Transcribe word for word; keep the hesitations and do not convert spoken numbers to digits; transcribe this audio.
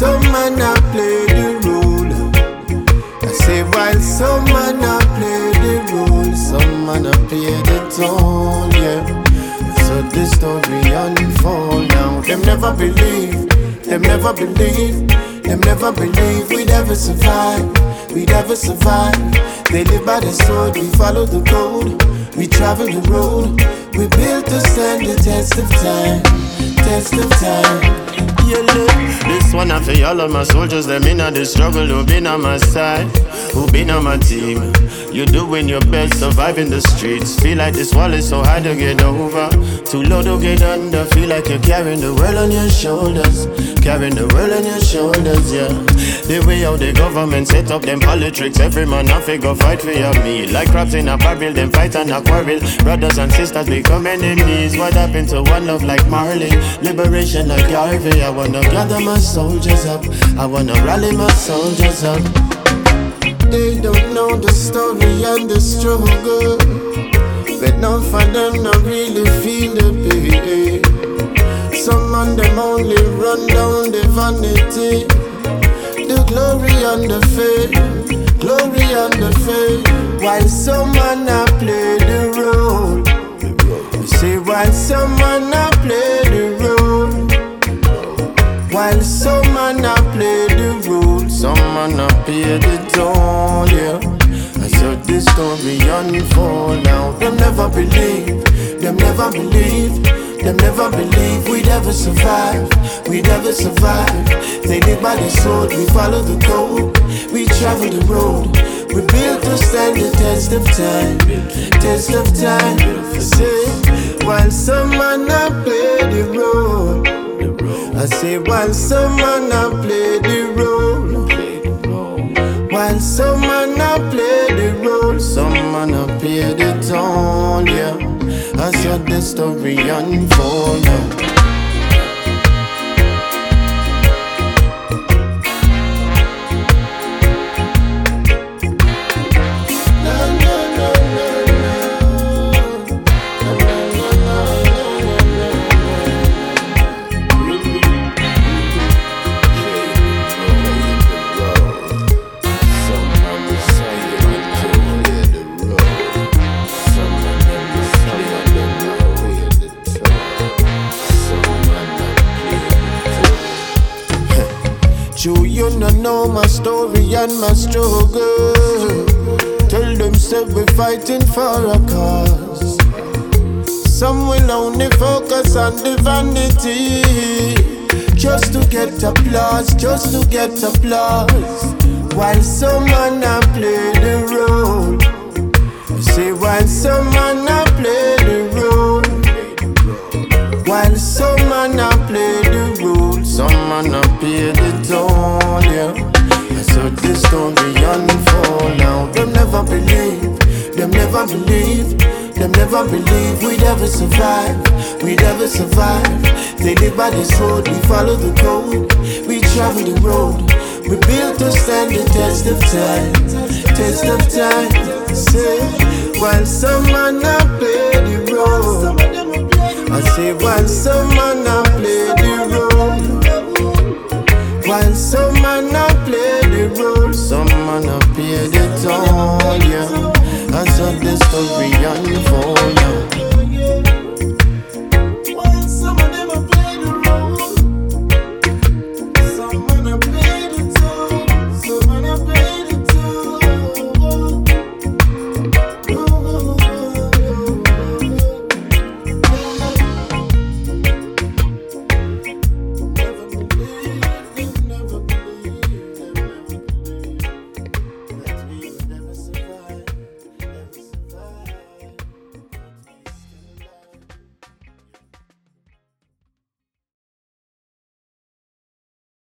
some man a play the role. I say while some man a play the role, some man a play the tone, yeah. So this story unfold now. Them never believe, them never believe, them never believe we'd ever survive, we'd ever survive. They live by the sword, we follow the code, we travel the road, we built to stand the test of time, test of time. Yeah, look, this one I for all of my soldiers, them in the struggle, who been on my side, who been on my team. You doing your best, surviving the streets. Feel like this wall is so hard to get over, too low to get under. Feel like you're carrying the world on your shoulders, carrying the world on your shoulders, yeah. The way how the government set up them politics, every man a figure fight for your meal. Like crabs in a barrel, them fight and a quarrel. Brothers and sisters become enemies. What happened to one love like Marley? Liberation like Garvey. I wanna gather my soldiers up, I wanna rally my soldiers up. They don't know the story and the struggle, but none for them not really feel the pain. Some of them only run down the vanity, the glory and the fame, glory and the fame. While some man a play the role, you see, while some man a play the role, while some man a play the role, some man a pay the toll, yeah. I saw this story unfold now. Them never believe, them never believe, them never believe we'd ever survive, we'd ever survive. They live by the sword, we follow the code, we travel the road, we built to stand the test of time, test of time. Say, while some man a play the role, I say while some man a play the role, while some man a play the role, some man a play the tone, yeah. I saw the story unfold now. You no know my story and my struggle. Tell them say we're fighting for a cause. Some will only focus on the vanity, just to get applause, just to get applause. While some man a play the role, you see, while some man a play the role, while some man a play the role, some man a pay the toll, yeah. I saw this story unfold now. Them never believe, them never believe, them never believe we'd ever survive, we'd ever survive. They live by the sword, we follow the code, we travel the road, we built to stand the test of time, test of time. Say, while some man a play